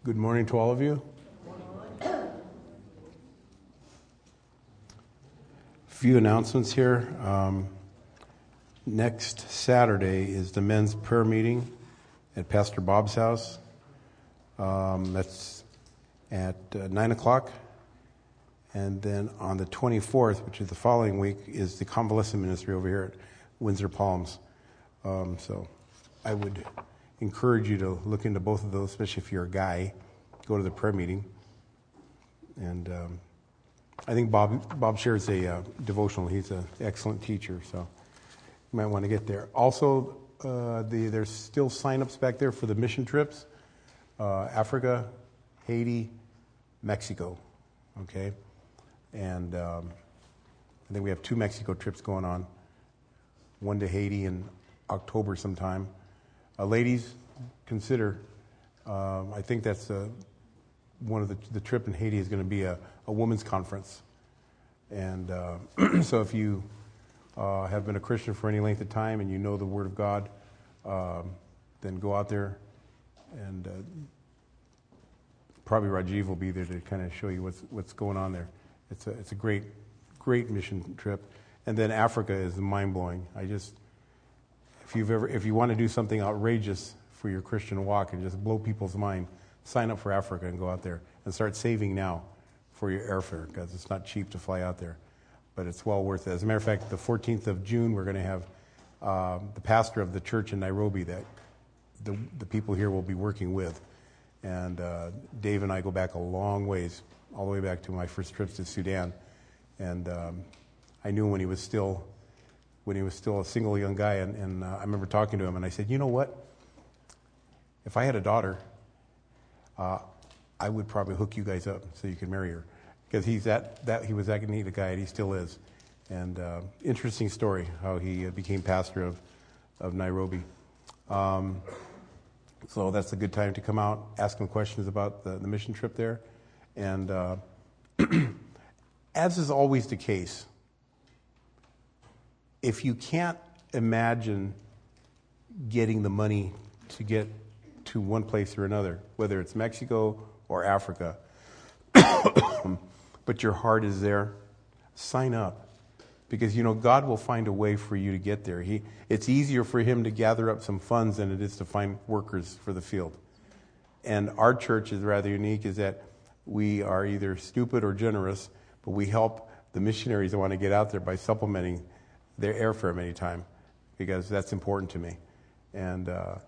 Good morning to all of you. A few announcements here. Next Saturday is the men's prayer meeting at Pastor Bob's house. That's at 9 o'clock. And then on the 24th, which is the following week, is the convalescent ministry over here at Windsor Palms. So I would encourage you to look into both of those, especially if you're a guy. Go to the prayer meeting. And I think Bob shares a devotional. He's an excellent teacher, so you might want to get there. Also, there's still sign-ups back there for the mission trips. Africa, Haiti, Mexico. Okay? And I think we have 2 Mexico trips going on. One to Haiti in October sometime. Ladies, consider, I think that's one of the trip in Haiti is going to be a women's conference. And so if you have been a Christian for any length of time and you know the Word of God, then go out there, and probably Rajiv will be there to kind of show you what's going on there. It's a great mission trip. And then Africa is mind-blowing. If you want to do something outrageous for your Christian walk and just blow people's mind, sign up for Africa and go out there and start saving now for your airfare, because it's not cheap to fly out there, but it's well worth it. As a matter of fact, the 14th of June, we're going to have the pastor of the church in Nairobi that the people here will be working with. And Dave and I go back a long ways, all the way back to my first trips to Sudan. And I knew when he was still a single young guy, and I remember talking to him, and I said, you know what? If I had a daughter, I would probably hook you guys up so you can marry her, because he was that neat a guy, and he still is. And interesting story how he became pastor of Nairobi. So that's a good time to come out, ask him questions about the mission trip there. And as is always the case, if you can't imagine getting the money to get to one place or another, whether it's Mexico or Africa, but your heart is there, sign up. Because, God will find a way for you to get there. It's easier for him to gather up some funds than it is to find workers for the field. And our church is rather unique, is that we are either stupid or generous, but we help the missionaries that want to get out there by supplementing their airfare many times, because that's important to me. And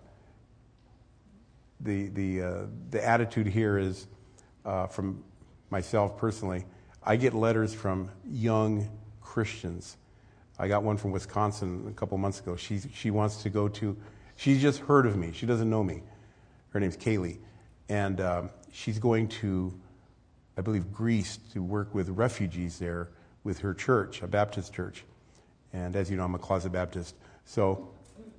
the attitude here is, from myself personally, I get letters from young Christians. I got one from Wisconsin a couple months ago. She wants to go to, she's just heard of me. She doesn't know me. Her name's Kaylee. And she's going to, I believe, Greece to work with refugees there with her church, a Baptist church. And as you know, I'm a closet Baptist. So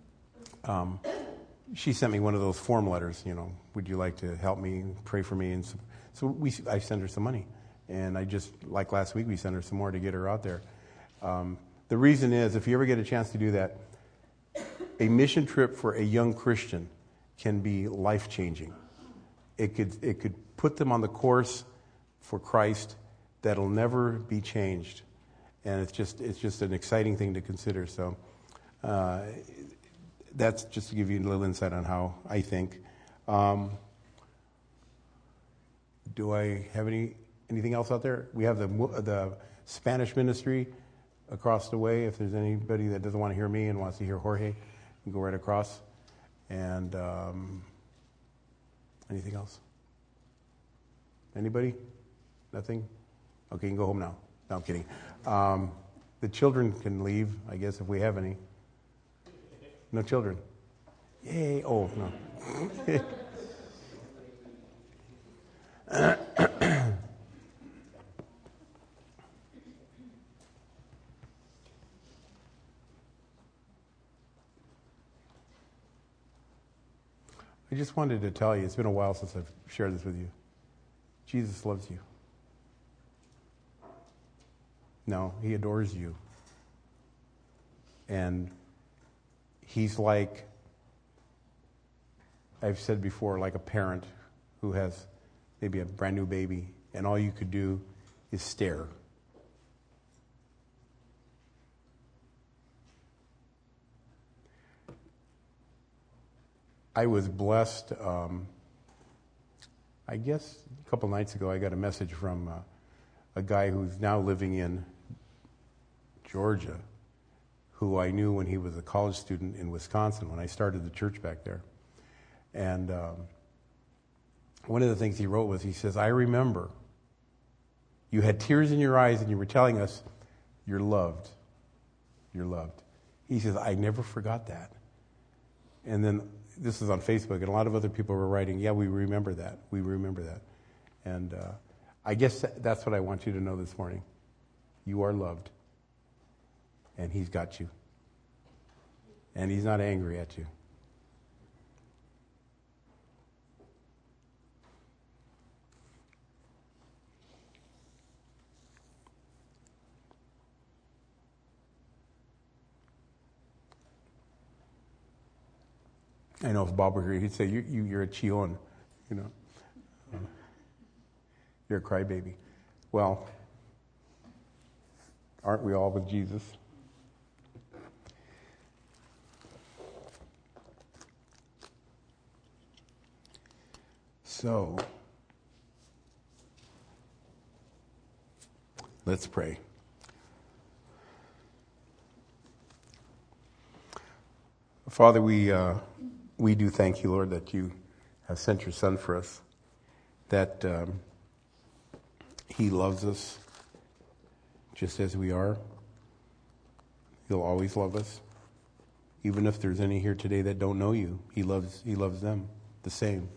she sent me one of those form letters, would you like to help me, pray for me? And so I sent her some money. And like last week, we sent her some more to get her out there. The reason is, if you ever get a chance to do that, a mission trip for a young Christian can be life-changing. It could put them on the course for Christ that'll never be changed. And it's just an exciting thing to consider. So that's just to give you a little insight on how I think. Do I have anything else out there? We have the Spanish ministry across the way. If there's anybody that doesn't want to hear me and wants to hear Jorge, you can go right across. And anything else? Anybody? Nothing? Okay, you can go home now. No, I'm kidding. The children can leave, I guess, if we have any. No children. Yay. Oh, no. I just wanted to tell you, it's been a while since I've shared this with you. Jesus loves you. No, he adores you. And he's like, I've said before, like a parent who has maybe a brand new baby, and all you could do is stare. I was blessed. I guess a couple nights ago I got a message from a guy who's now living in Georgia, who I knew when he was a college student in Wisconsin when I started the church back there. And one of the things he wrote was, he says, I remember you had tears in your eyes and you were telling us you're loved. You're loved. He says, I never forgot that. And then this is on Facebook, and a lot of other people were writing, yeah, we remember that. We remember that. And I guess that's what I want you to know this morning. You are loved. And he's got you. And he's not angry at you. I know if Bob were here, he'd say, you're a chillon, you know. You're a crybaby. Well, aren't we all with Jesus? So, let's pray. Father, we do thank you, Lord, that you have sent your Son for us, that he loves us just as we are. He'll always love us. Even if there's any here today that don't know you, he loves them the same.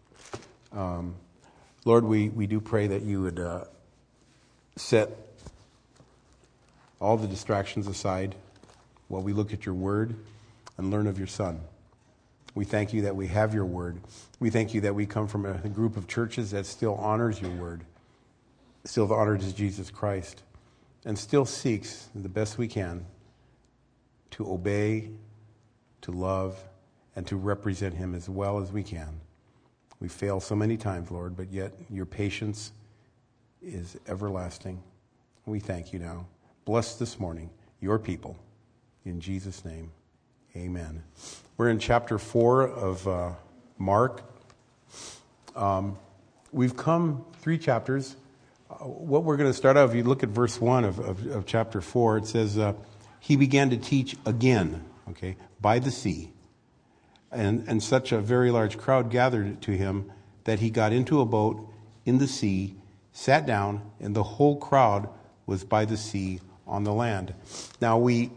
Lord, we do pray that you would set all the distractions aside while we look at your word and learn of your Son. We thank you that we have your word. We thank you that we come from a group of churches that still honors your word, still honors Jesus Christ, and still seeks the best we can to obey, to love, and to represent him as well as we can. We fail so many times, Lord, but yet your patience is everlasting. We thank you now. Bless this morning your people. In Jesus' name, amen. We're in chapter 4 of Mark. We've come 3 chapters. What we're going to start out, if you look at verse 1 of chapter 4, it says, he began to teach again, okay, by the sea. And such a very large crowd gathered to him that he got into a boat in the sea, sat down, and the whole crowd was by the sea on the land. Now we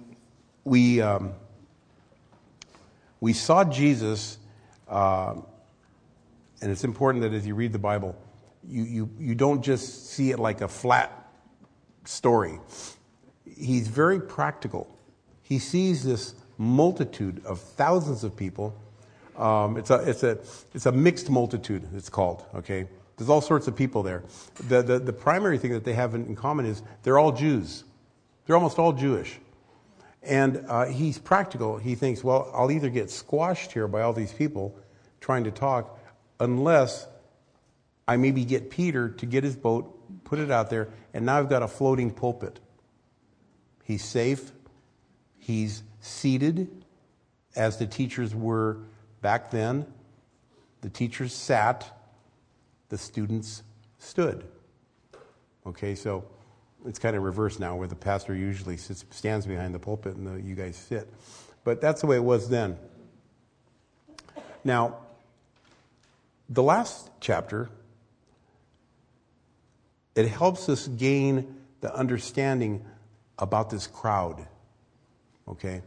saw Jesus, and it's important that as you read the Bible, you don't just see it like a flat story. He's very practical. He sees this multitude of thousands of people. It's a mixed multitude, it's called, okay? There's all sorts of people there. The primary thing that they have in common is they're all Jews. They're almost all Jewish. And he's practical. He thinks, well, I'll either get squashed here by all these people trying to talk, unless I maybe get Peter to get his boat, put it out there, and now I've got a floating pulpit. He's safe. He's seated, as the teachers were back then. The teachers sat, the students stood. Okay, so it's kind of reversed now, where the pastor usually stands behind the pulpit and you guys sit. But that's the way it was then. Now, the last chapter, it helps us gain the understanding about this crowd. Okay?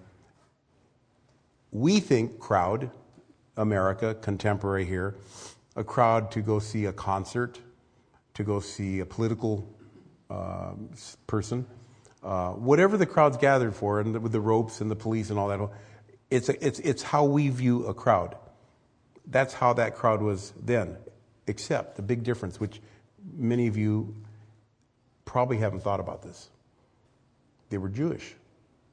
We think crowd, America, contemporary here, a crowd to go see a concert, to go see a political person, whatever the crowd's gathered for, and with the ropes and the police and all that. It's how we view a crowd. That's how that crowd was then, except the big difference, which many of you probably haven't thought about this. They were Jewish.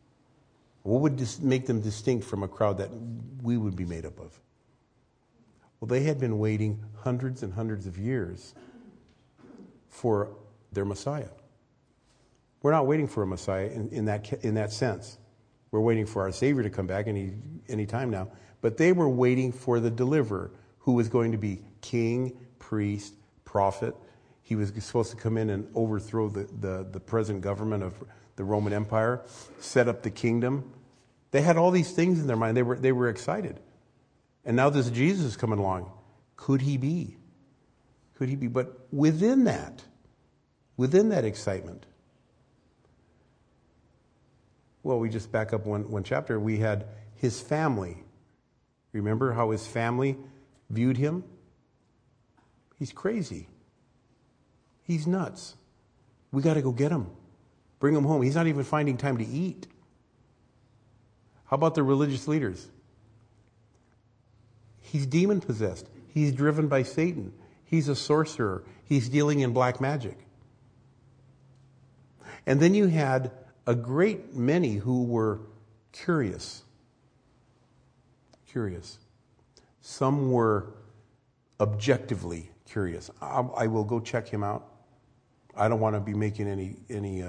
What would make them distinct from a crowd that we would be made up of? Well, they had been waiting hundreds and hundreds of years for their Messiah. We're not waiting for a Messiah in that sense. We're waiting for our Savior to come back any time now. But they were waiting for the deliverer who was going to be king, priest, prophet. He was supposed to come in and overthrow the present government of the Roman Empire, set up the kingdom. They had all these things in their mind. They were excited. And now this Jesus is coming along. Could he be? Could he be? But within that excitement, well, we just back up one chapter. We had his family. Remember how his family viewed him? He's crazy. He's nuts. We got to go get him. Bring him home. He's not even finding time to eat. How about the religious leaders? He's demon-possessed. He's driven by Satan. He's a sorcerer. He's dealing in black magic. And then you had a great many who were curious. Curious. Some were objectively curious. I will go check him out. I don't want to be making any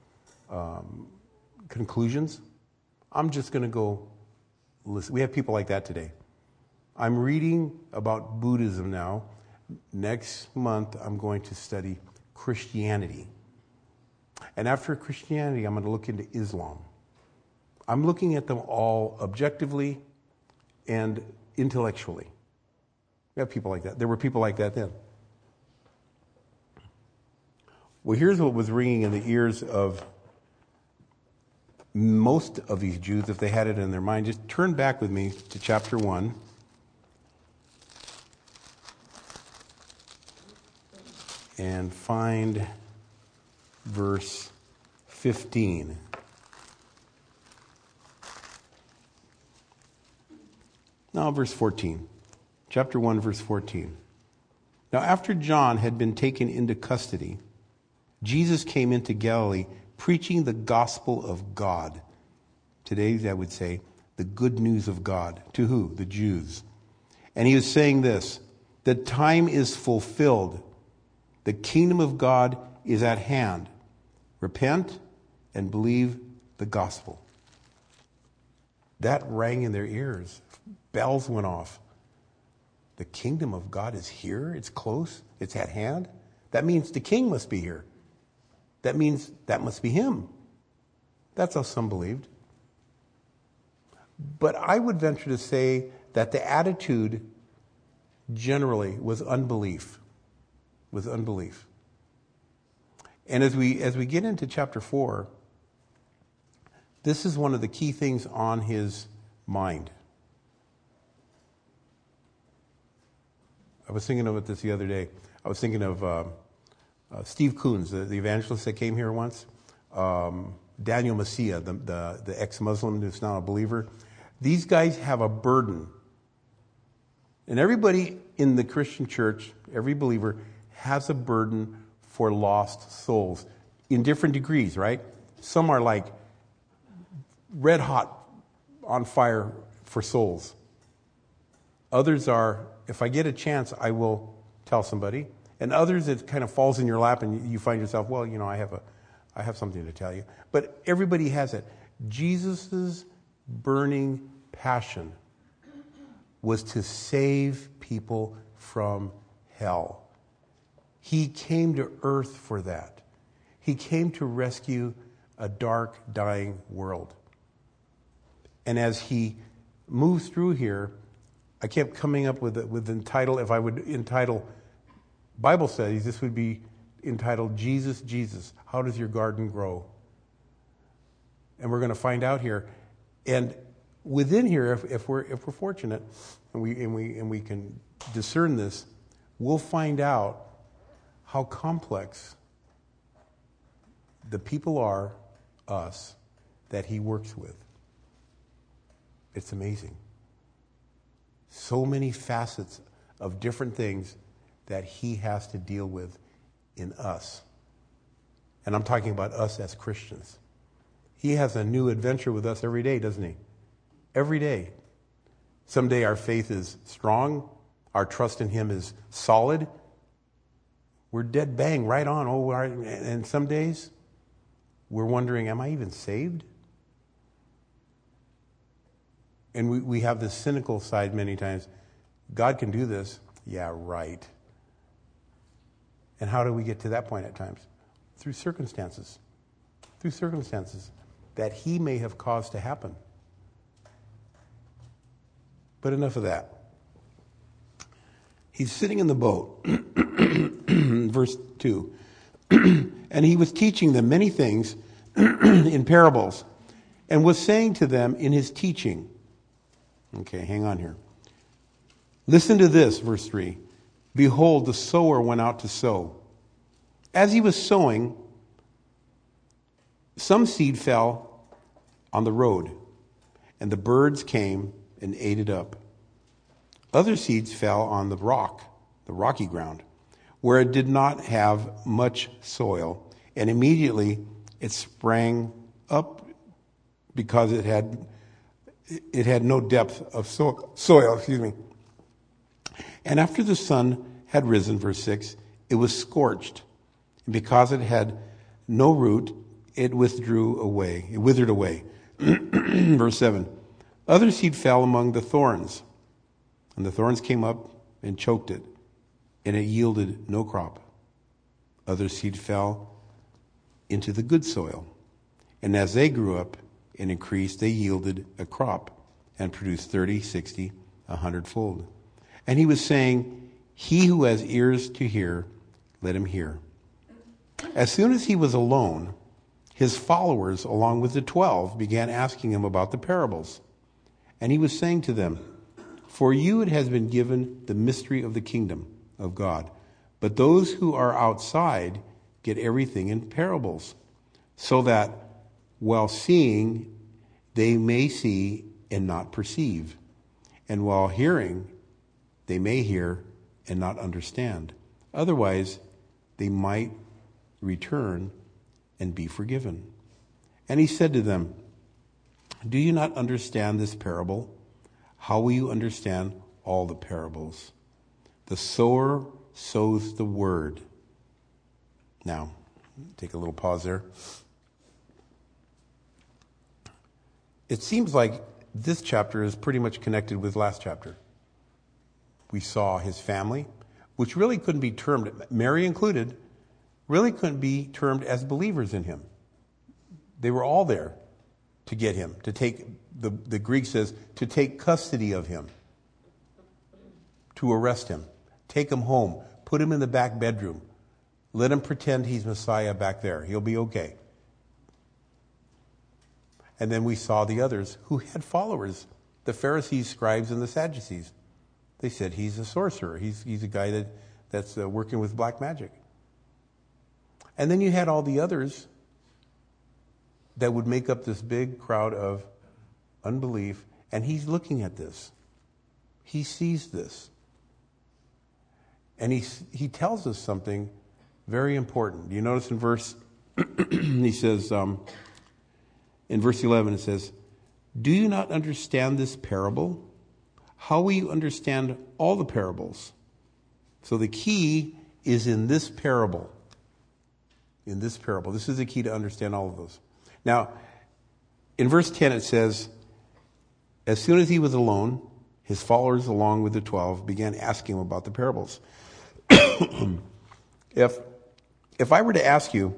conclusions. I'm just going to go listen. We have people like that today. I'm reading about Buddhism now. Next month, I'm going to study Christianity. And after Christianity, I'm going to look into Islam. I'm looking at them all objectively and intellectually. We have people like that. There were people like that then. Well, here's what was ringing in the ears of most of these Jews, if they had it in their mind. Just turn back with me to chapter 1. And find verse 15. Now, verse 14. Chapter 1, verse 14. Now, after John had been taken into custody, Jesus came into Galilee preaching the gospel of God. Today, I would say, the good news of God. To who? The Jews. And he was saying this, the time is fulfilled. The kingdom of God is at hand. Repent and believe the gospel. That rang in their ears. Bells went off. The kingdom of God is here. It's close. It's at hand. That means the king must be here. That means that must be him. That's how some believed. But I would venture to say that the attitude generally was unbelief. Was unbelief. And as we get into chapter 4, this is one of the key things on his mind. I was thinking of it this the other day. I was thinking of Steve Coons, the evangelist that came here once. Daniel Macia, the ex-Muslim who's now a believer. These guys have a burden. And everybody in the Christian church, every believer, has a burden for lost souls in different degrees, right? Some are like red hot on fire for souls. Others are, if I get a chance, I will tell somebody. And others, it kind of falls in your lap and you find yourself, well, you know, I have something to tell you. But everybody has it. Jesus' burning passion was to save people from hell. He came to earth for that. He came to rescue a dark, dying world. And as he moves through here, I kept coming up with the title. If I would entitle Bible studies, this would be entitled Jesus, Jesus, How Does Your Garden Grow? And we're going to find out here. And within here, if we're fortunate and we can discern this, we'll find out how complex the people are, us, that he works with. It's amazing. So many facets of different things that he has to deal with in us. And I'm talking about us as Christians. He has a new adventure with us every day, doesn't he? Every day. Someday our faith is strong, our trust in him is solid, we're dead bang right on. And some days we're wondering, am I even saved? And we have this cynical side many times. God can do this. Yeah, right. And how do we get to that point at times? Through circumstances. Through circumstances that he may have caused to happen. But enough of that. He's sitting in the boat, verse 2, and he was teaching them many things in parables, and was saying to them in his teaching. Okay, hang on here. Listen to this, verse 3. Behold, the sower went out to sow. As he was sowing, some seed fell on the road, and the birds came and ate it up. Other seeds fell on the rocky ground, where it did not have much soil, and immediately it sprang up because it had no depth of soil. And after the sun had risen, verse 6, it was scorched, and because it had no root, it withered away. Verse 7, other seed fell among the thorns, and the thorns came up and choked it, and it yielded no crop. Other seed fell into the good soil, and as they grew up and increased, they yielded a crop and produced 30, 60, 100-fold. And he was saying, he who has ears to hear, let him hear. As soon as he was alone, his followers, along with the 12, began asking him about the parables. And he was saying to them, for you it has been given the mystery of the kingdom of God. But those who are outside get everything in parables, so that while seeing, they may see and not perceive. And while hearing, they may hear and not understand. Otherwise, they might return and be forgiven. And he said to them, do you not understand this parable? How will you understand all the parables? The sower sows the word. Now, take a little pause there. It seems like this chapter is pretty much connected with last chapter. We saw his family, which really couldn't be termed, Mary included, really couldn't be termed as believers in him. They were all there to get him, to take, the Greek says, to take custody of him, to arrest him, take him home, put him in the back bedroom, let him pretend he's Messiah back there. He'll be okay. And then we saw the others who had followers, the Pharisees, scribes, and the Sadducees. They said he's a sorcerer. He's a guy that's working with black magic. And then you had all the others that would make up this big crowd of unbelief, and he's looking at this. He sees this. And he tells us something very important. You notice in verse, he says, in verse 11 it says, do you not understand this parable? How will you understand all the parables? So the key is in this parable. In this parable. This is the key to understand all of those. Now, in verse 10 it says, as soon as he was alone, his followers along with the 12 began asking him about the parables. If I were to ask you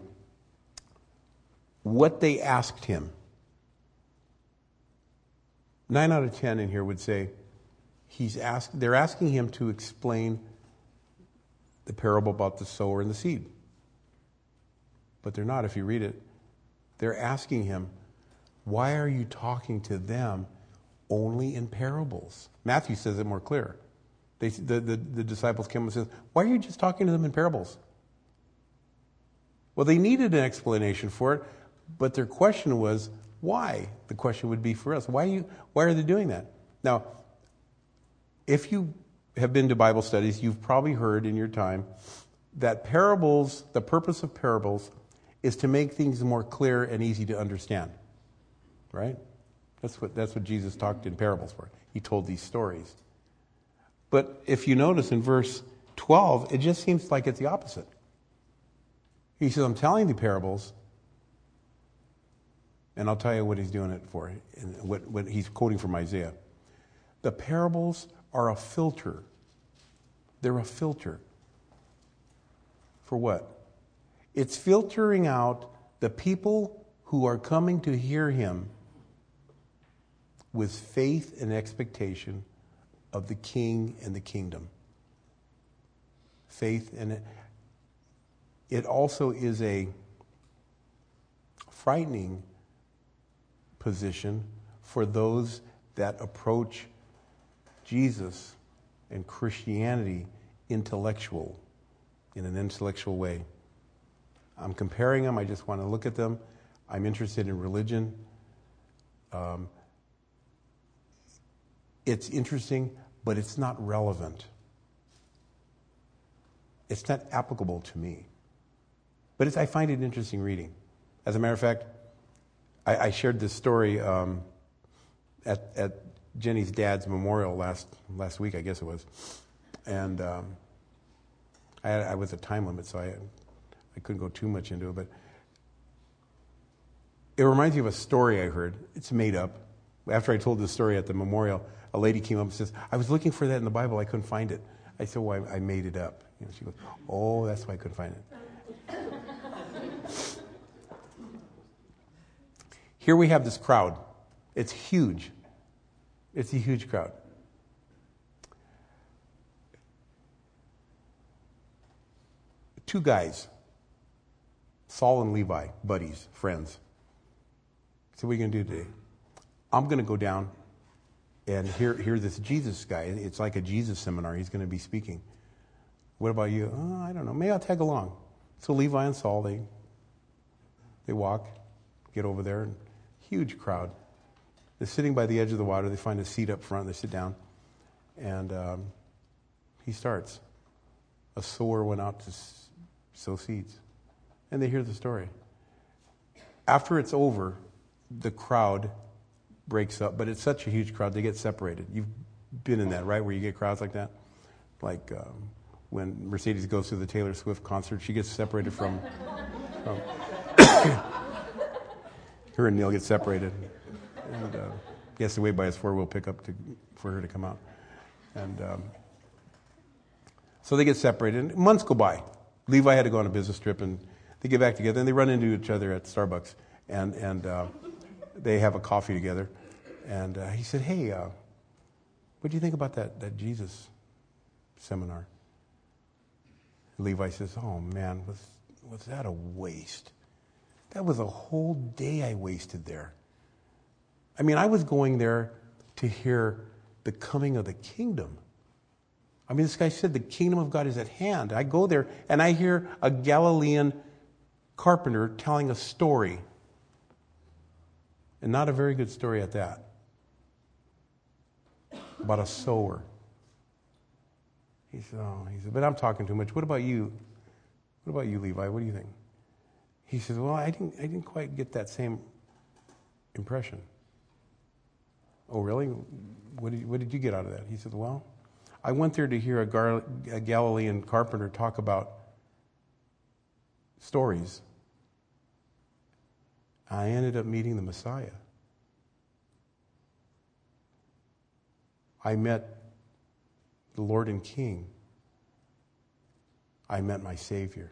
what they asked him, 9 out of 10 in here would say they're asking him to explain the parable about the sower and the seed. But they're not, if you read it. They're asking him, why are you talking to them only in parables? Matthew says it more clear. The disciples came and said, why are you just talking to them in parables? Well, they needed an explanation for it, but their question was, why? The question would be for us, why are they doing that? Now, if you have been to Bible studies, you've probably heard in your time that parables, the purpose of parables is to make things more clear and easy to understand. Right? That's what Jesus talked in parables for. He told these stories. But if you notice in verse 12, it just seems like it's the opposite. He says, I'm telling the parables, and I'll tell you what he's doing it for, and what he's quoting from Isaiah. The parables are a filter. They're a filter. For what? It's filtering out the people who are coming to hear him with faith and expectation of the king and the kingdom. Faith, and it also is a frightening position for those that approach Jesus and Christianity in an intellectual way. I'm comparing them. I just want to look at them. I'm interested in religion. It's interesting, but it's not relevant. It's not applicable to me. But I find it interesting reading. As a matter of fact, I shared this story at Jenny's dad's memorial last week, I guess it was. And I was a time limit, so I couldn't go too much into it. But it reminds me of a story I heard. It's made up. After I told this story at the memorial, a lady came up and says, I was looking for that in the Bible. I couldn't find it. I said, well, I made it up. She goes, oh, that's why I couldn't find it. Here we have this crowd. It's huge. It's a huge crowd. Two guys, Saul and Levi, buddies, friends. So what are you going to do today? I'm going to go down and hear this Jesus guy. It's like a Jesus seminar. He's going to be speaking. What about you? Oh, I don't know. Maybe I'll tag along. So Levi and Saul, they walk, get over there, and huge crowd. They're sitting by the edge of the water. They find a seat up front. They sit down, and he starts. A sower went out to sow seeds, and they hear the story. After it's over, the crowd breaks up, but it's such a huge crowd, they get separated. You've been in that, right, where you get crowds like that? Like when Mercedes goes to the Taylor Swift concert, she gets separated from her and Neil get separated. And he has to wait by his four-wheel pickup for her to come out. And so they get separated. And months go by. Levi had to go on a business trip, and they get back together, and they run into each other at Starbucks. And they have a coffee together. And he said, hey, what do you think about that Jesus seminar? Levi says, oh, man, was that a waste? That was a whole day I wasted there. I mean, I was going there to hear the coming of the kingdom. I mean, this guy said the kingdom of God is at hand. I go there and I hear a Galilean carpenter telling a story. And not a very good story at that. About a sower. He said, but I'm talking too much. What about you? What about you, Levi? What do you think? He says, well, I didn't quite get that same impression. Oh, really? What did you get out of that? He said, well, I went there to hear a Galilean carpenter talk about stories. I ended up meeting the Messiah. I met the Lord and King. I met my Savior.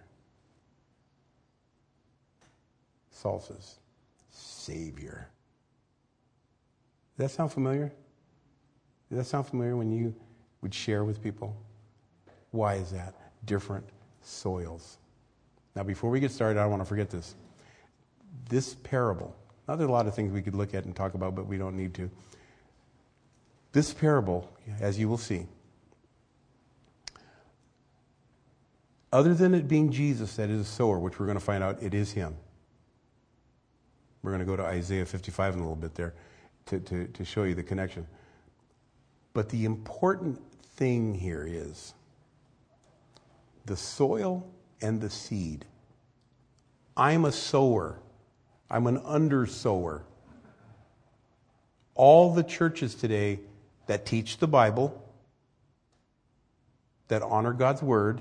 Saul says, Savior. Does that sound familiar? Does that sound familiar when you would share with people? Why is that? Different soils. Now, before we get started, I don't want to forget this. This parable, now there are a lot of things we could look at and talk about, but we don't need to. This parable, as you will see, other than it being Jesus that is a sower, which we're going to find out it is him. We're going to go to Isaiah 55 in a little bit there to show you the connection. But the important thing here is the soil and the seed. I'm a sower. I'm an undersower. All the churches today that teach the Bible, that honor God's word,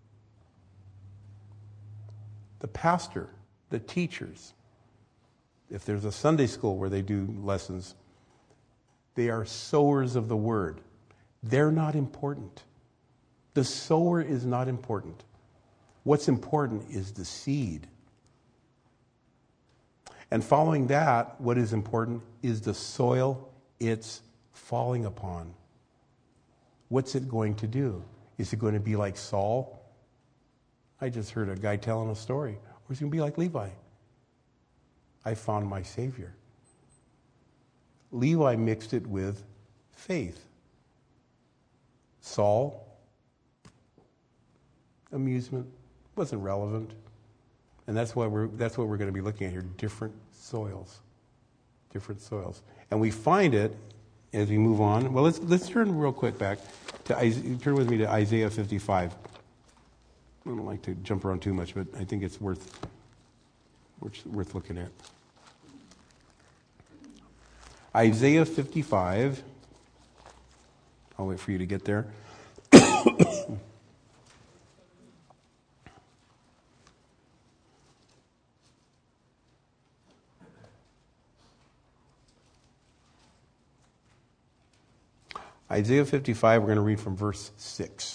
the pastor, the teachers, if there's a Sunday school where they do lessons, they are sowers of the word. They're not important. The sower is not important. What's important is the seed. And following that, what is important is the soil it's falling upon. What's it going to do? Is it going to be like Saul? I just heard a guy telling a story. Or is it going to be like Levi? I found my Savior. Levi mixed it with faith. Saul, amusement, wasn't relevant. And that's what we're going to be looking at here, different soils. Different soils. And we find it as we move on. Well, let's turn real quick back to turn with me to Isaiah 55. I don't like to jump around too much, but I think it's worth looking at. Isaiah 55. I'll wait for you to get there. Isaiah 55, we're going to read from verse 6.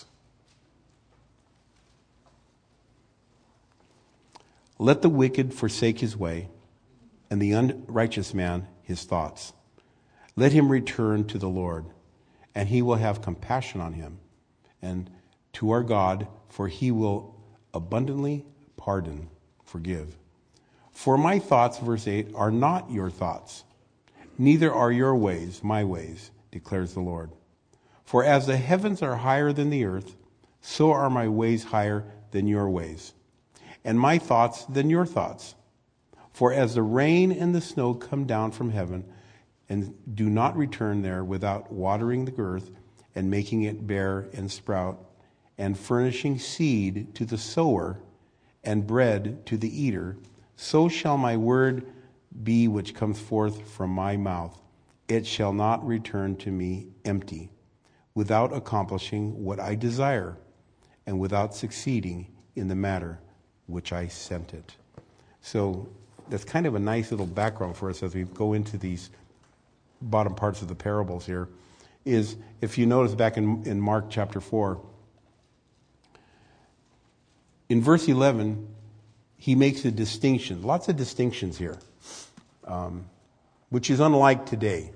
Let the wicked forsake his way, and the unrighteous man his thoughts. Let him return to the Lord, and he will have compassion on him, and to our God, for he will abundantly pardon, forgive. For my thoughts, verse 8, are not your thoughts, neither are your ways my ways, declares the Lord. For as the heavens are higher than the earth, so are my ways higher than your ways, and my thoughts than your thoughts. For as the rain and the snow come down from heaven, and do not return there without watering the earth, and making it bear and sprout, and furnishing seed to the sower, and bread to the eater, so shall my word be which comes forth from my mouth. It shall not return to me empty, without accomplishing what I desire, and without succeeding in the matter which I sent it. So that's kind of a nice little background for us as we go into these bottom parts of the parables here, is if you notice back in Mark chapter 4, in verse 11, he makes a distinction, lots of distinctions here, which is unlike today.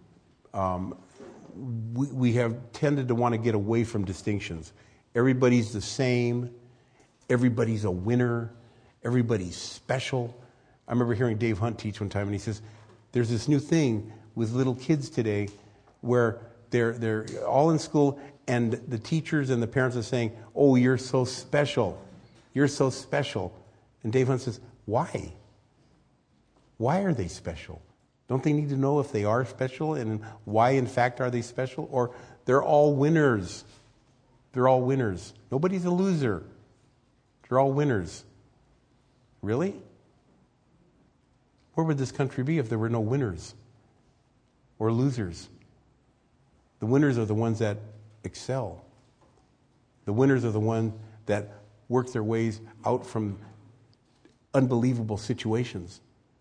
We have tended to want to get away from distinctions. Everybody's the same. Everybody's a winner. Everybody's special. I remember hearing Dave Hunt teach one time, and he says, there's this new thing with little kids today where they're all in school, and the teachers and the parents are saying, oh, you're so special. You're so special. And Dave Hunt says, why? Why are they special? Don't they need to know if they are special and why, in fact, are they special? Or they're all winners. They're all winners. Nobody's a loser. They're all winners. Really? Where would this country be if there were no winners or losers? The winners are the ones that excel. The winners are the ones that work their ways out from unbelievable situations.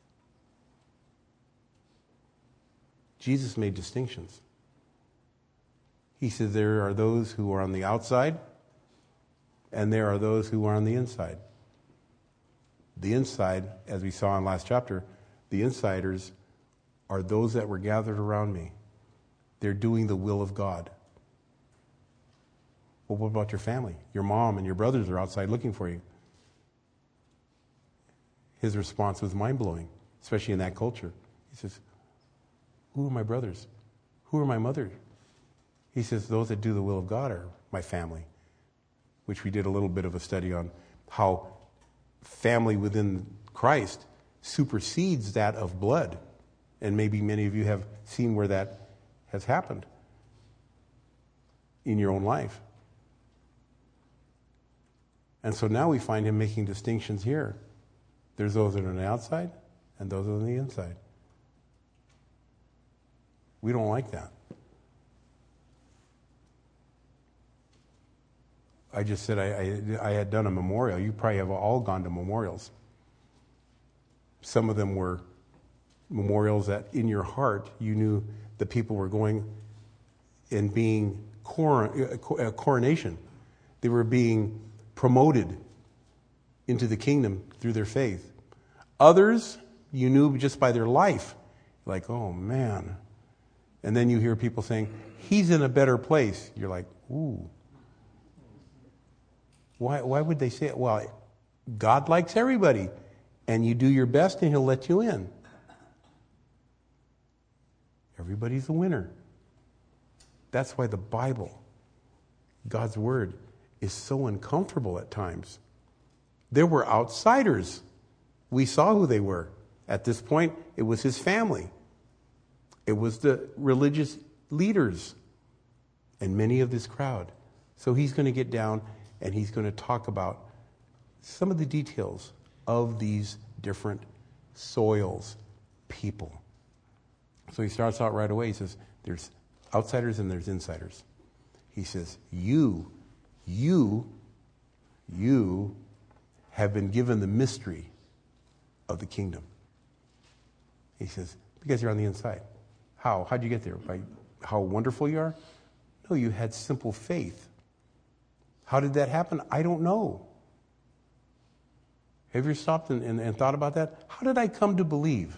Jesus made distinctions. He said there are those who are on the outside, and there are those who are on the inside. The inside, as we saw in last chapter, the insiders are those that were gathered around me. They're doing the will of God. Well, what about your family? Your mom and your brothers are outside looking for you. His response was mind-blowing, especially in that culture. He says, who are my brothers? Who are my mother? He says, those that do the will of God are my family, which we did a little bit of a study on how family within Christ supersedes that of blood. And maybe many of you have seen where that has happened in your own life. And so now we find him making distinctions here. There's those that are on the outside and those that are on the inside. We don't like that. I just said I had done a memorial. You probably have all gone to memorials. Some of them were memorials that in your heart you knew the people were going and being coronation. They were being promoted into the kingdom through their faith. Others you knew just by their life. Like, oh man. And then you hear people saying, he's in a better place. You're like, ooh. Why would they say it? Well, God likes everybody. And you do your best and he'll let you in. Everybody's a winner. That's why the Bible, God's Word, is so uncomfortable at times. There were outsiders. We saw who they were. At this point, it was his family. It was the religious leaders and many of this crowd. So he's going to get down and he's going to talk about some of the details of these different soils, people. So he starts out right away. He says, there's outsiders and there's insiders. He says, you have been given the mystery of the kingdom. He says, because you're on the inside. How? How'd you get there? By how wonderful you are? No, you had simple faith. How did that happen? I don't know. Have you stopped and thought about that? How did I come to believe?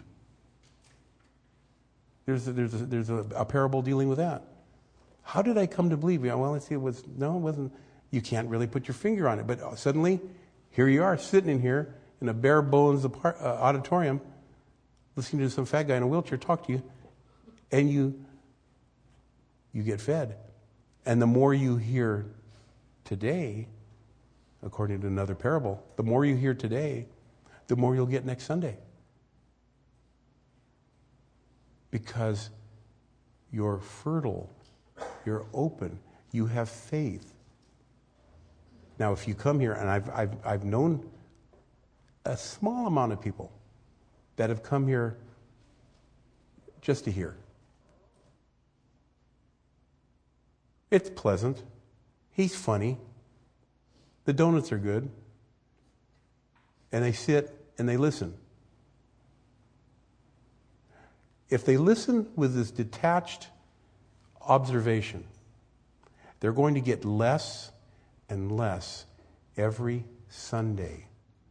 There's a parable dealing with that. How did I come to believe? Well, let's see. It wasn't. You can't really put your finger on it. But suddenly, here you are sitting in here in a bare bones auditorium, listening to some fat guy in a wheelchair talk to you, and you get fed. And the more you hear today, according to another parable, the more you hear today, the more you'll get next Sunday. Because you're fertile, you're open, you have faith. Now, if you come here, and I've known a small amount of people that have come here just to hear. It's pleasant. He's funny. The donuts are good. And they sit and they listen. If they listen with this detached observation, they're going to get less and less every Sunday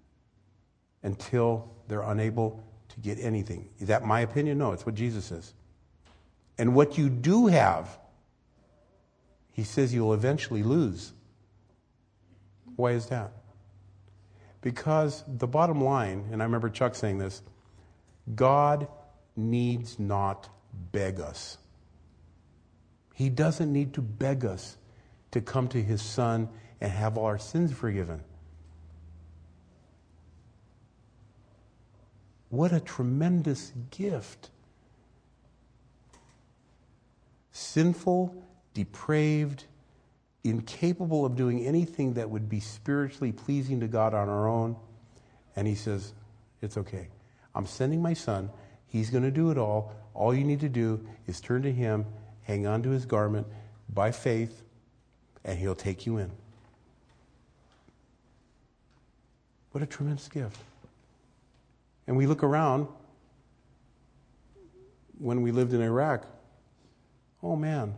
until they're unable to get anything. Is that my opinion? No, it's what Jesus says. And what you do have, he says you'll eventually lose. Why is that? Because the bottom line, and I remember Chuck saying this, God needs not beg us. He doesn't need to beg us to come to his Son and have all our sins forgiven. What a tremendous gift. Sinful, depraved, incapable of doing anything that would be spiritually pleasing to God on our own. And he says, it's okay. I'm sending my Son. He's going to do it all. All you need to do is turn to him, hang on to his garment by faith, and he'll take you in. What a tremendous gift. And we look around when we lived in Iraq. Oh man,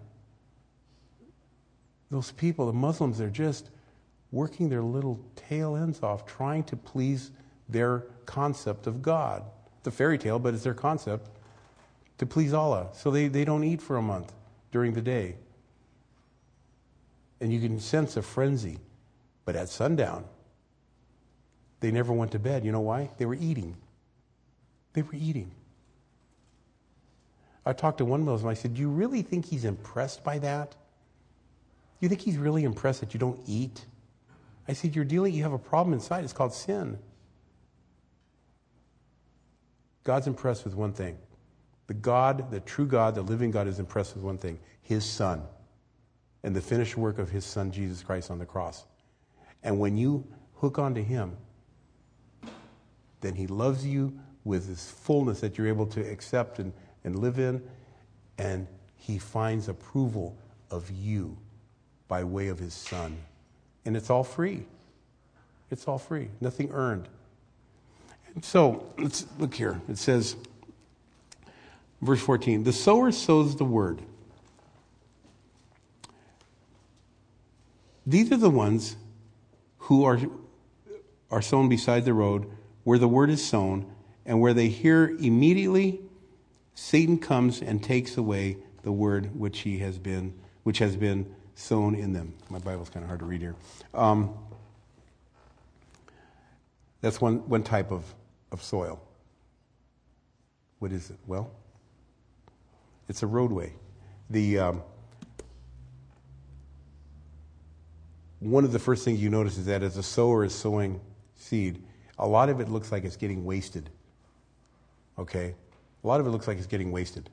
those people, the Muslims, they're just working their little tail ends off trying to please their concept of God. It's a fairy tale, but it's their concept to please Allah. So they don't eat for a month during the day. And you can sense a frenzy. But at sundown, they never went to bed. You know why? They were eating. They were eating. I talked to one Muslim. I said, do you really think he's impressed by that? Do you think he's really impressed that you don't eat? I said, you have a problem inside. It's called sin. God's impressed with one thing. The true God, the living God is impressed with one thing. His Son. And the finished work of his Son, Jesus Christ, on the cross. And when you hook onto him, then he loves you with this fullness that you're able to accept and live in. And he finds approval of you by way of his Son. And it's all free. It's all free. Nothing earned. And so, let's look here. It says, verse 14, the sower sows the word. These are the ones who are sown beside the road, where the word is sown, and where they hear immediately, Satan comes and takes away the word which has been sown in them. My Bible's kind of hard to read here. That's one type of soil. What is it? Well, it's a roadway. One of the first things you notice is that as a sower is sowing seed, a lot of it looks like it's getting wasted. Okay? A lot of it looks like it's getting wasted.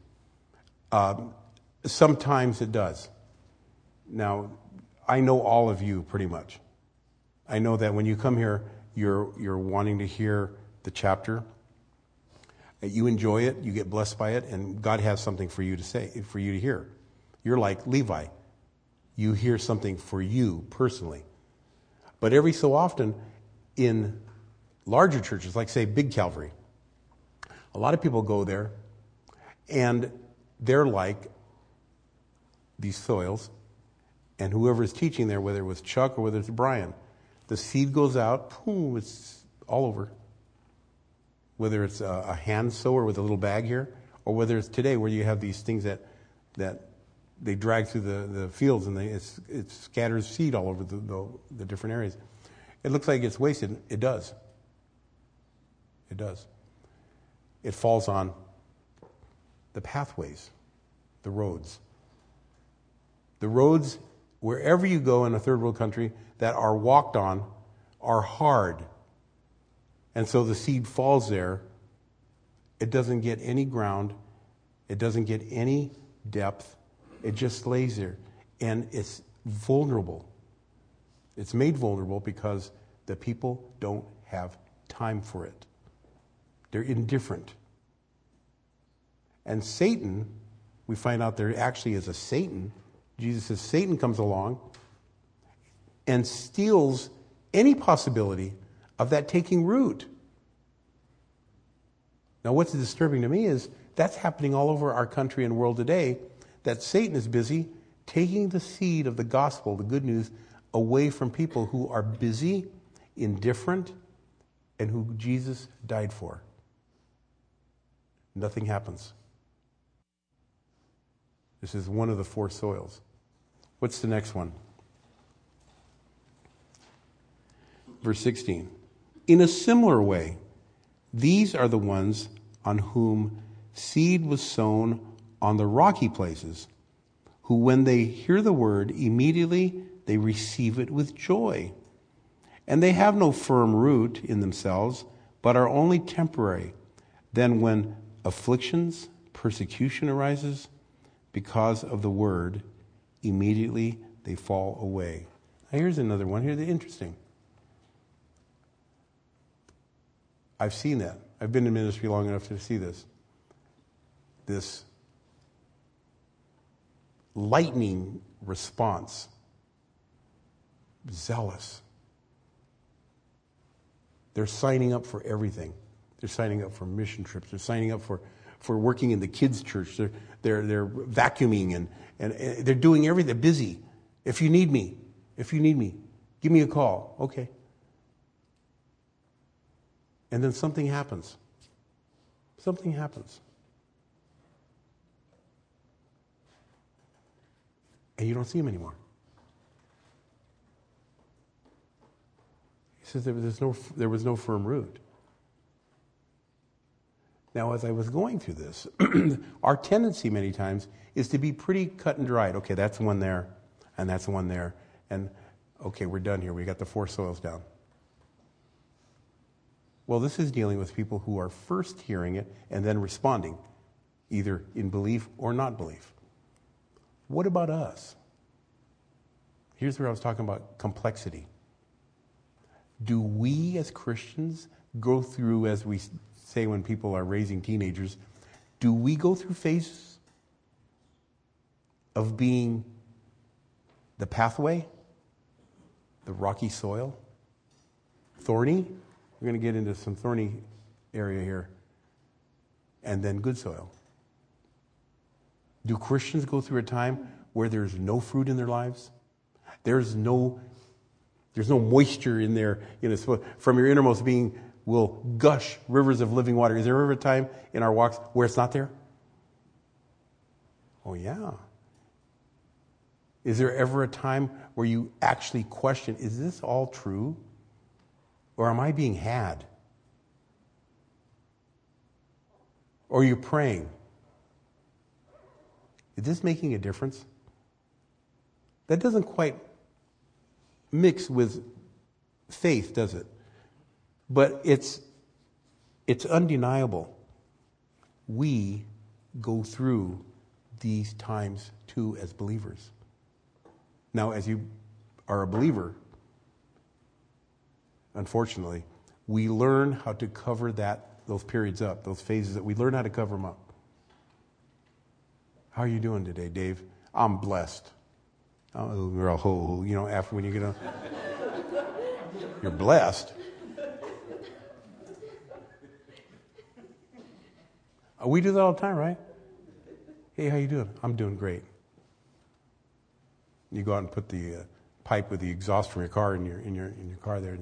Sometimes it does. Now, I know all of you pretty much. I know that when you come here, you're wanting to hear the chapter. You enjoy it, you get blessed by it, and God has something for you to say, for you to hear. You're like Levi. You hear something for you personally. But every so often, in larger churches, like say Big Calvary, a lot of people go there, and they're like these soils, and whoever is teaching there, whether it was Chuck or whether it's Brian, the seed goes out, boom, it's all over. Whether it's a hand sower with a little bag here, or whether it's today where you have these things that they drag through the fields and it scatters seed all over the different areas. It looks like it's wasted. It does. It does. It falls on the pathways, the roads. The roads, wherever you go in a third world country, that are walked on are hard. And so the seed falls there. It doesn't get any ground. It doesn't get any depth. It just lays there. And it's vulnerable. It's made vulnerable because the people don't have time for it. They're indifferent. And Satan, we find out there actually is a Satan. Jesus says Satan comes along and steals any possibility of that taking root. Now, what's disturbing to me is that's happening all over our country and world today, that Satan is busy taking the seed of the gospel, the good news, away from people who are busy, indifferent, and who Jesus died for. Nothing happens. This is one of the four soils. What's the next one? Verse 16. In a similar way, these are the ones on whom seed was sown on the rocky places, who when they hear the word, immediately they receive it with joy. And they have no firm root in themselves, but are only temporary. Then when afflictions, persecution arises because of the word, immediately they fall away. Now here's another one. Here's the interesting. I've seen that. I've been in ministry long enough to see this. This lightning response. Zealous. They're signing up for everything. They're signing up for mission trips. They're signing up for working in the kids' church. They're vacuuming and they're doing everything. They're busy. If you need me, give me a call. Okay. And then something happens. Something happens. And you don't see him anymore. He says there was no firm root. Now, as I was going through this, our tendency many times is to be pretty cut and dried. Okay, that's one there, and that's one there. And, okay, we're done here. We got the four soils down. Well, this is dealing with people who are first hearing it and then responding, either in belief or not belief. What about us? Here's where I was talking about complexity. Do we as Christians go through, as we say when people are raising teenagers, do we go through phases of being the pathway? the rocky soil. Thorny. We're going to get into some thorny area here. And then good soil. Do Christians go through a time where there's no fruit in their lives? There's no moisture in there. From your innermost being will gush rivers of living water. Is there ever a time in our walks where it's not there? Oh, yeah. Is there ever a time where you actually question, is this all true? Or am I being had? Or are you praying? Is this making a difference? That doesn't quite mix with faith, does it? But it's undeniable. We go through these times too as believers. Now, as you are a believer, unfortunately, we learn how to cover those periods up, those phases that we learn how to cover them up. How are you doing today, Dave? I'm blessed. Oh, we're all after when you get on. You're blessed. We do that all the time, right? Hey, how you doing? I'm doing great. You go out and put the pipe with the exhaust from your car in your car there.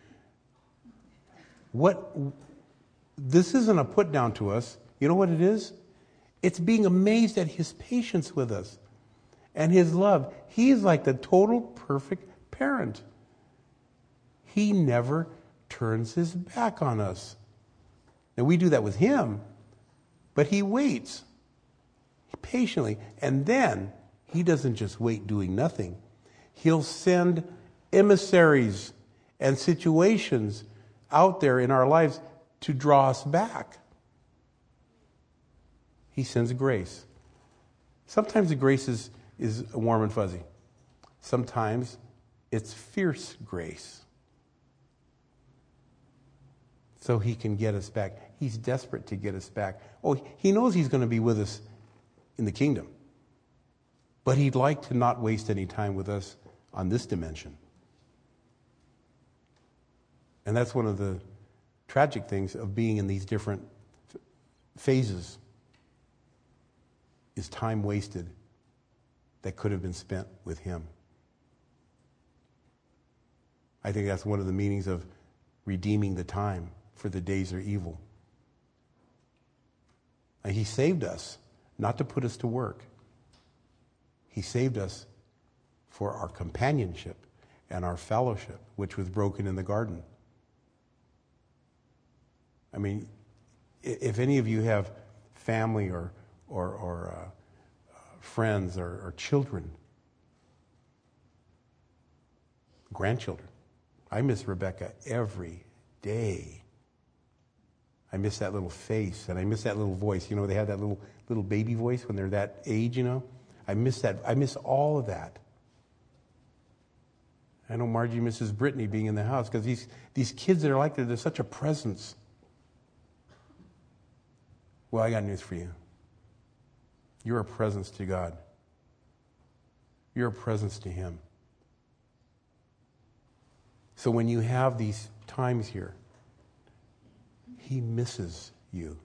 This isn't a put down to us. You know what it is? It's being amazed at his patience with us and his love. He's like the total perfect parent. He never turns his back on us. And we do that with him, but he waits patiently. And then he doesn't just wait doing nothing. He'll send emissaries and situations out there in our lives to draw us back. He sends grace. Sometimes the grace is warm and fuzzy. Sometimes it's fierce grace. So he can get us back. He's desperate to get us back. Oh, he knows he's going to be with us in the kingdom. But he'd like to not waste any time with us on this dimension. And that's one of the tragic things of being in these different phases, is time wasted that could have been spent with him. I think that's one of the meanings of redeeming the time, for the days are evil. And he saved us, not to put us to work. He saved us for our companionship and our fellowship, which was broken in the garden. I mean, if any of you have family or friends or children, grandchildren, I miss Rebecca every day. I miss that little face, and I miss that little voice. You know, they have that little baby voice when they're that age, you know. I miss that. I miss all of that. I know Margie misses Brittany being in the house because these kids that are like that, they're such a presence. Well, I got news for you. You're a presence to God. You're a presence to him. So when you have these times here, he misses you.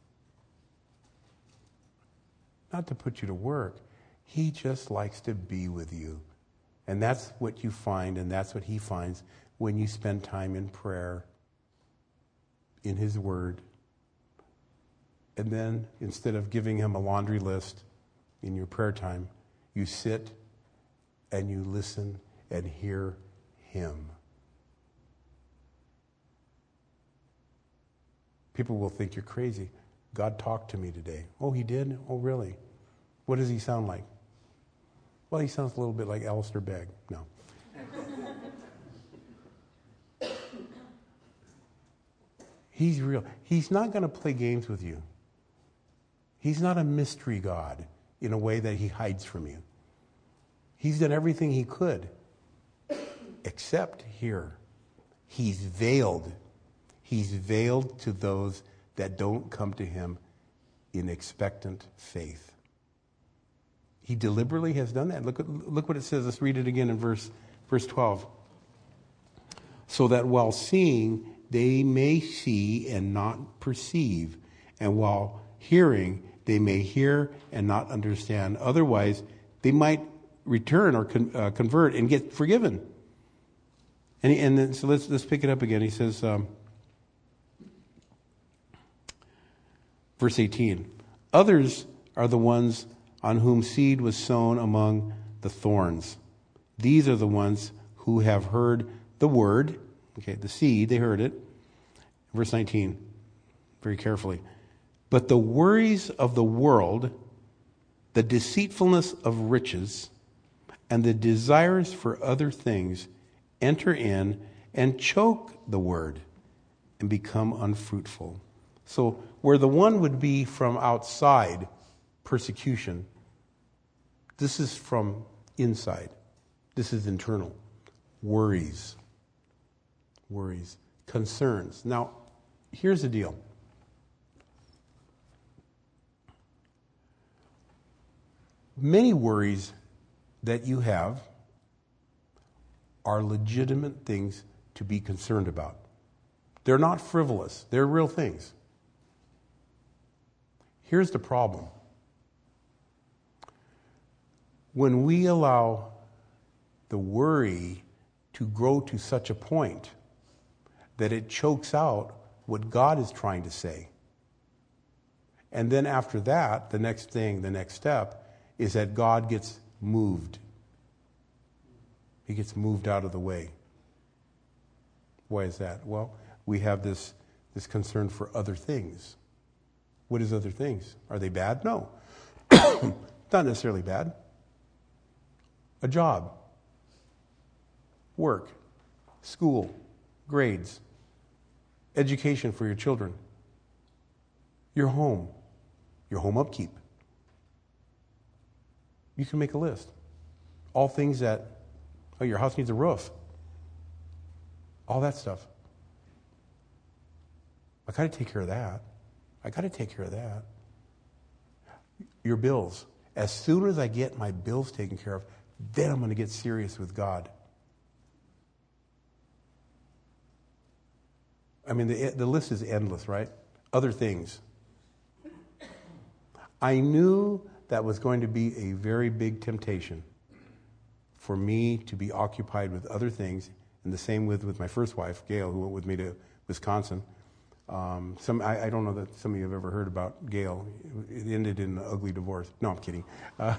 Not to put you to work. He just likes to be with you. And that's what you find, and that's what he finds when you spend time in prayer, in his word. And then, instead of giving him a laundry list in your prayer time, you sit and you listen and hear him. People will think you're crazy. God talked to me today. Oh, he did? Oh, really? What does he sound like? Well, he sounds a little bit like Alistair Begg. No. He's real. He's not going to play games with you. He's not a mystery God in a way that he hides from you. He's done everything he could, except here. He's veiled. He's veiled to those that don't come to him in expectant faith. He deliberately has done that. Look what it says. Let's read it again in verse 12. so that while seeing, they may see and not perceive, and while hearing, they may hear and not understand. Otherwise, they might return or convert and get forgiven. And then, so let's pick it up again. He says, verse 18, others are the ones on whom seed was sown among the thorns. These are the ones who have heard the word. Okay, the seed, they heard it. Verse 19, very carefully. But the worries of the world, the deceitfulness of riches, and the desires for other things enter in and choke the word and become unfruitful. So where the one would be from outside, persecution, this is from inside. This is internal. Worries, concerns. Now, here's the deal. Many worries that you have are legitimate things to be concerned about. They're not frivolous. They're real things. Here's the problem. When we allow the worry to grow to such a point that it chokes out what God is trying to say, and then after that, the next step is that God gets moved. He gets moved out of the way. Why is that? Well, we have this concern for other things. What is other things? Are they bad? No. Not necessarily bad. A job, work, school, grades, education for your children, your home upkeep. You can make a list. All things that, your house needs a roof. All that stuff. I got to take care of that. Your bills. As soon as I get my bills taken care of, then I'm going to get serious with God. I mean, the list is endless, right? Other things. I knew that was going to be a very big temptation for me to be occupied with other things, and the same with my first wife, Gail, who went with me to Wisconsin. I don't know that some of you have ever heard about Gail. It ended in an ugly divorce. No, I'm kidding.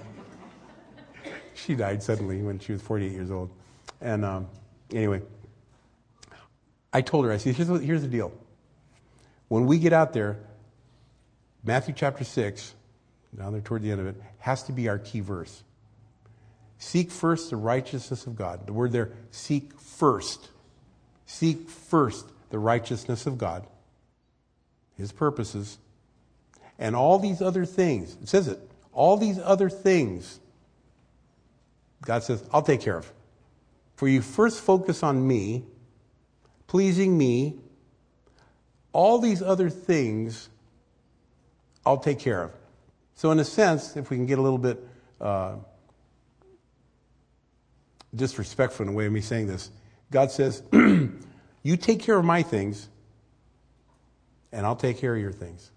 She died suddenly when she was 48 years old. And anyway, I told her, I said, here's the deal. When we get out there, Matthew chapter 6, down there toward the end of it, has to be our key verse. Seek first the righteousness of God. The word there, seek first. Seek first the righteousness of God, His purposes, and all these other things. It says it. All these other things, God says, I'll take care of. For you first focus on me, pleasing me. All these other things, I'll take care of. So in a sense, if we can get a little bit disrespectful in the way of me saying this, God says, you take care of my things, and I'll take care of your things.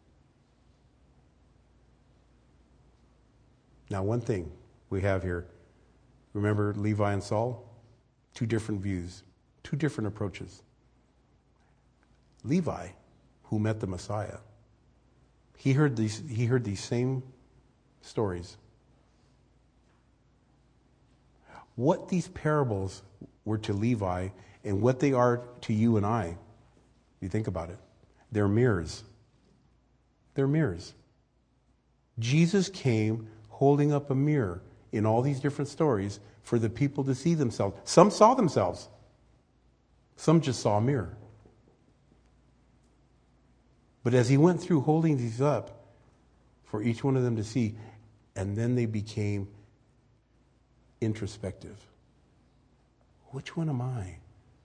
Now, one thing we have here, remember Levi and Saul? Two different views, two different approaches. Levi, who met the Messiah, he heard these same stories. What these parables were to Levi and what they are to you and I, if you think about it, they're mirrors. They're mirrors. Jesus came holding up a mirror in all these different stories for the people to see themselves. Some saw themselves. Some just saw a mirror. But as he went through holding these up for each one of them to see, and then they became introspective. Which one am I?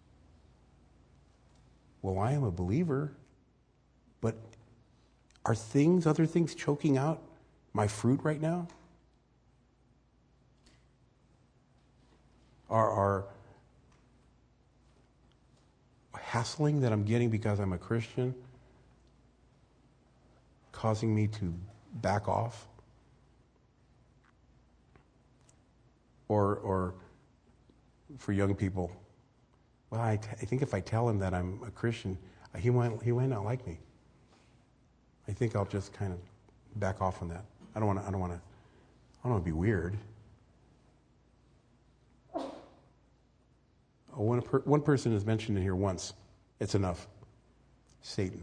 Well, I am a believer, but are other things choking out my fruit right now? Are hassling that I'm getting because I'm a Christian causing me to back off? Or for young people, well, I think if I tell him that I'm a Christian, he might not like me. I think I'll just kind of back off on that. I don't want to be weird. One person is mentioned in here once. It's enough. Satan.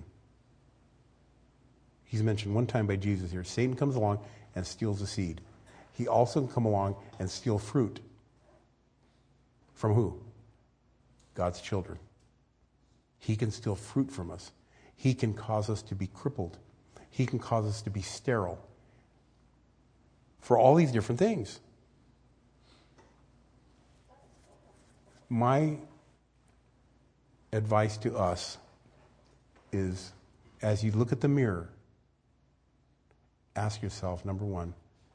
He's mentioned one time by Jesus here. Satan comes along and steals the seed. He also can come along and steal fruit. From who? God's children. He can steal fruit from us. He can cause us to be crippled. He can cause us to be sterile. For all these different things. My advice to us is, as you look at the mirror, ask yourself, number one,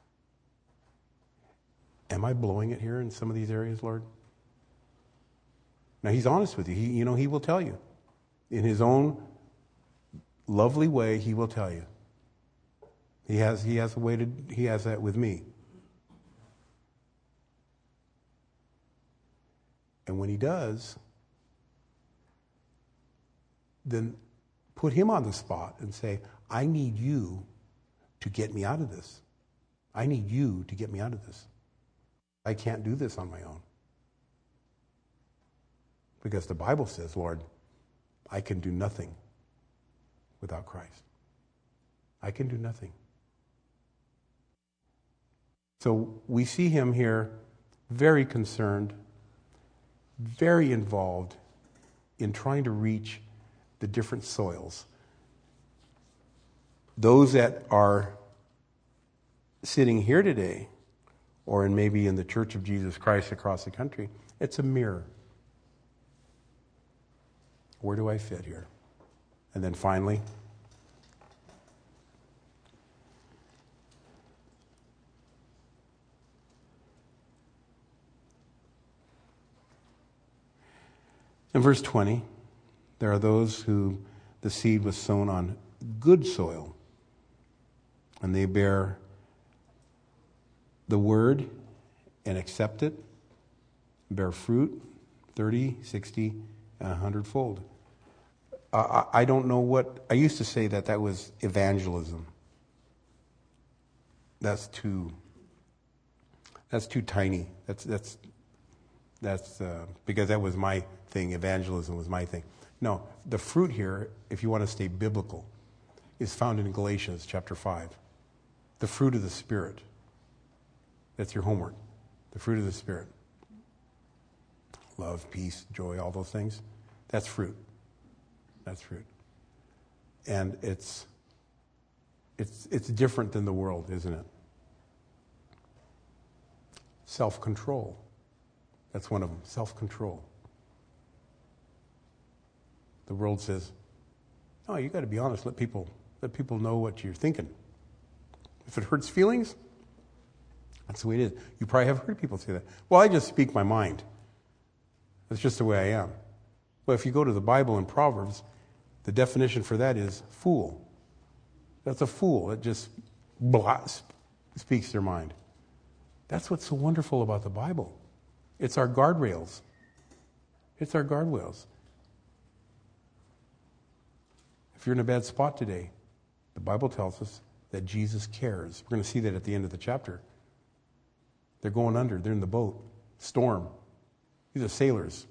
am I blowing it here in some of these areas, Lord? Now, he's honest with you. He will tell you. In his own lovely way, he will tell you. He has that with me. And when he does, then put him on the spot and say, I need you to get me out of this. I need you to get me out of this. I can't do this on my own. Because the Bible says, Lord, I can do nothing without Christ. I can do nothing. So we see him here very concerned, very involved in trying to reach the different soils. Those that are sitting here today, or maybe in the Church of Jesus Christ across the country, it's a mirror. Where do I fit here? And then finally, in verse 20, there are those who the seed was sown on good soil, and they bear the word and accept it, bear fruit, 30, 60, and 100-fold. I don't know what, I used to say that was evangelism. That's too tiny. That's because that was my thing. Evangelism was my thing. No, the fruit here, if you want to stay biblical, is found in Galatians chapter 5. The fruit of the Spirit. That's your homework. The fruit of the Spirit. Love, peace, joy, all those things. That's fruit. That's fruit. And it's different than the world, isn't it? Self-control. That's one of them. Self-control. The world says, "No, you got to be honest. Let people know what you're thinking. If it hurts feelings, that's the way it is." You probably have heard people say that. Well, I just speak my mind. That's just the way I am. Well, if you go to the Bible in Proverbs, the definition for that is fool. That's a fool. It just speaks their mind. That's what's so wonderful about the Bible. It's our guardrails. It's our guardrails. If you're in a bad spot today, the Bible tells us that Jesus cares. We're going to see that at the end of the chapter. They're going under. They're in the boat. Storm. These are sailors.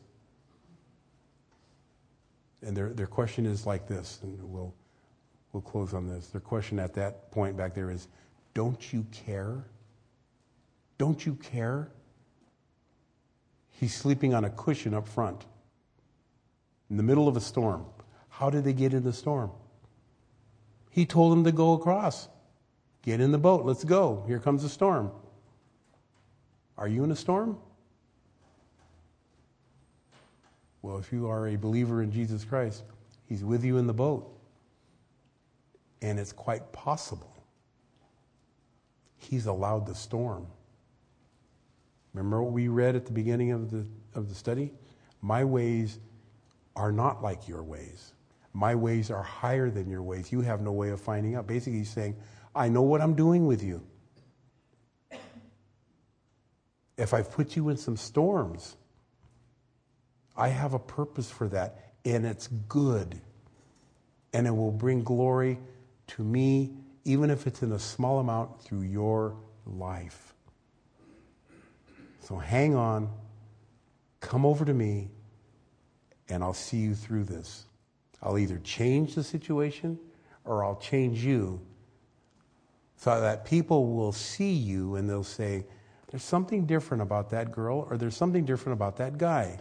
And their question is like this, and we'll close on this. Their question at that point back there is, don't you care? Don't you care? He's sleeping on a cushion up front in the middle of a storm. How did they get in the storm? He told them to go across. Get in the boat. Let's go. Here comes the storm. Are you in a storm? Well, if you are a believer in Jesus Christ, he's with you in the boat. And it's quite possible he's allowed the storm. Remember what we read at the beginning of the study? My ways are not like your ways. My ways are higher than your ways. You have no way of finding out. Basically, he's saying, I know what I'm doing with you. If I've put you in some storms, I have a purpose for that, and it's good. And it will bring glory to me, even if it's in a small amount, through your life. So hang on, come over to me, and I'll see you through this. I'll either change the situation or I'll change you so that people will see you and they'll say, there's something different about that girl, or there's something different about that guy.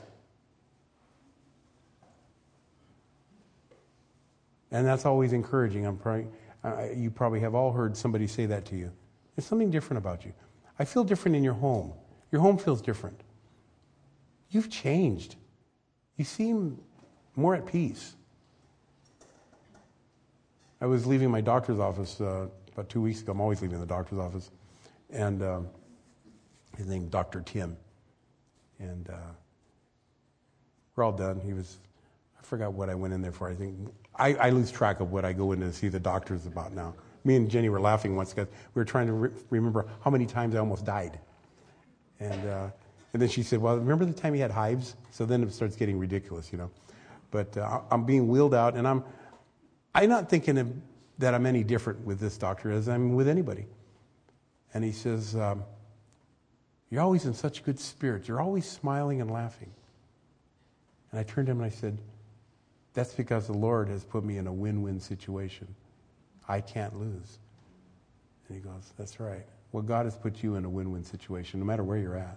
And that's always encouraging. You probably have all heard somebody say that to you. There's something different about you. I feel different in your home. Your home feels different. You've changed. You seem more at peace. I was leaving my doctor's office about 2 weeks ago. I'm always leaving the doctor's office. And his name is Dr. Tim. And we're all done. I forgot what I went in there for. I think I lose track of what I go in to see the doctors about now. Me and Jenny were laughing once because we were trying to remember how many times I almost died. And then she said, well, remember the time you had hives? So then it starts getting ridiculous, But I'm being wheeled out, and I'm not thinking that I'm any different with this doctor as I'm with anybody. And he says, you're always in such good spirits. You're always smiling and laughing. And I turned to him and I said, that's because the Lord has put me in a win-win situation. I can't lose. And he goes, that's right. Well, God has put you in a win-win situation, no matter where you're at.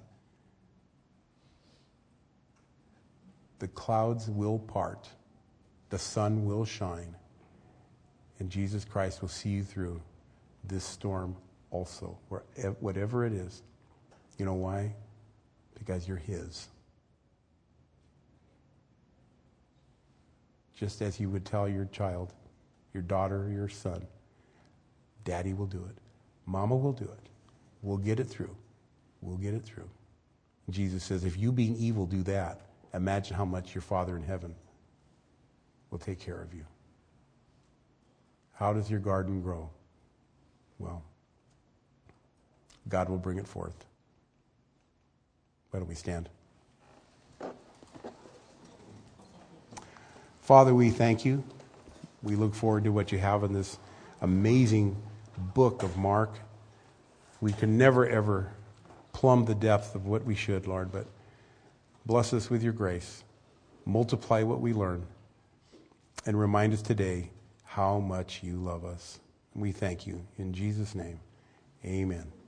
The clouds will part. The sun will shine. And Jesus Christ will see you through this storm also, whatever it is. You know why? Because you're His. Just as you would tell your child, your daughter, your son, Daddy will do it. Mama will do it. We'll get it through. We'll get it through. Jesus says, if you being evil do that, imagine how much your Father in heaven will take care of you. How does your garden grow? Well, God will bring it forth. Why don't we stand? Father, we thank you. We look forward to what you have in this amazing book of Mark. We can never, ever plumb the depth of what we should, Lord, but bless us with your grace. Multiply what we learn. And remind us today how much you love us. We thank you. In Jesus' name, amen.